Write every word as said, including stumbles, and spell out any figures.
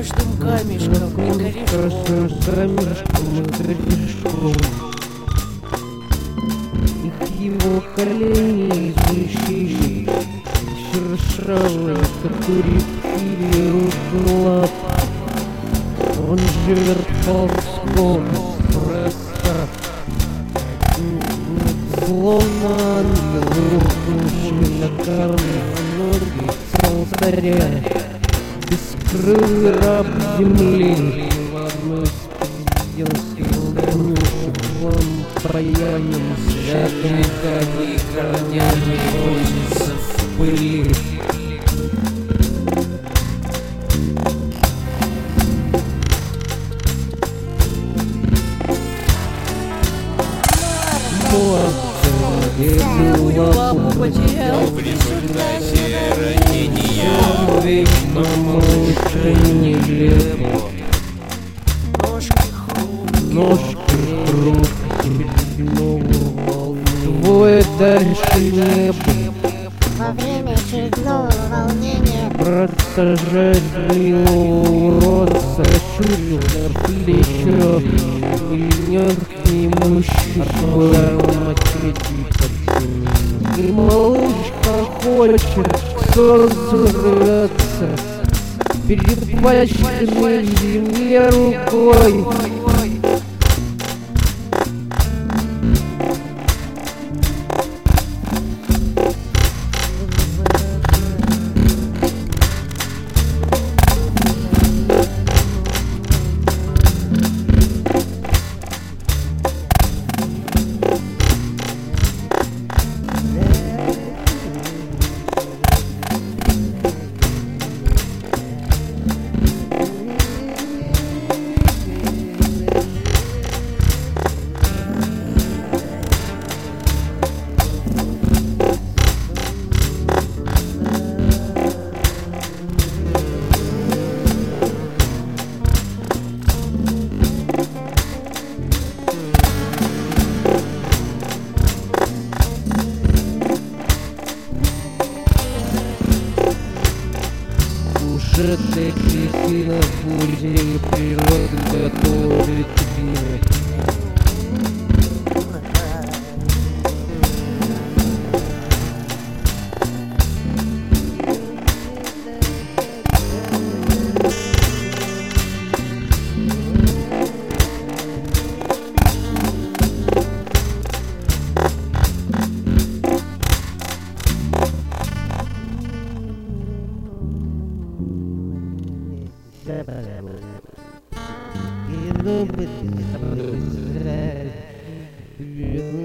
каждым камешком и корешком. Камешком и корешком. Их его колени защищали, шершавые, как у рептилии, лап. Он же верховском просто, словно ангел, рухнувший на камни ноги с алтаря. Бескрылый раб земли в одной студенской конюшек вам проянем святым камни корнями возится в пыли. Свою папу потерял. В результате ранения Вечно молча нелепо. Ножки хрупкие, Ножки хрупкие, твой дальше небо. Во время очередного волнения Протяженный уродца чудо плечо. Миллионерский мужчина и малышка хочет созраться перед пачками земле рукой. Ушедшая Кристина в музее природы готовит тебе. You know, but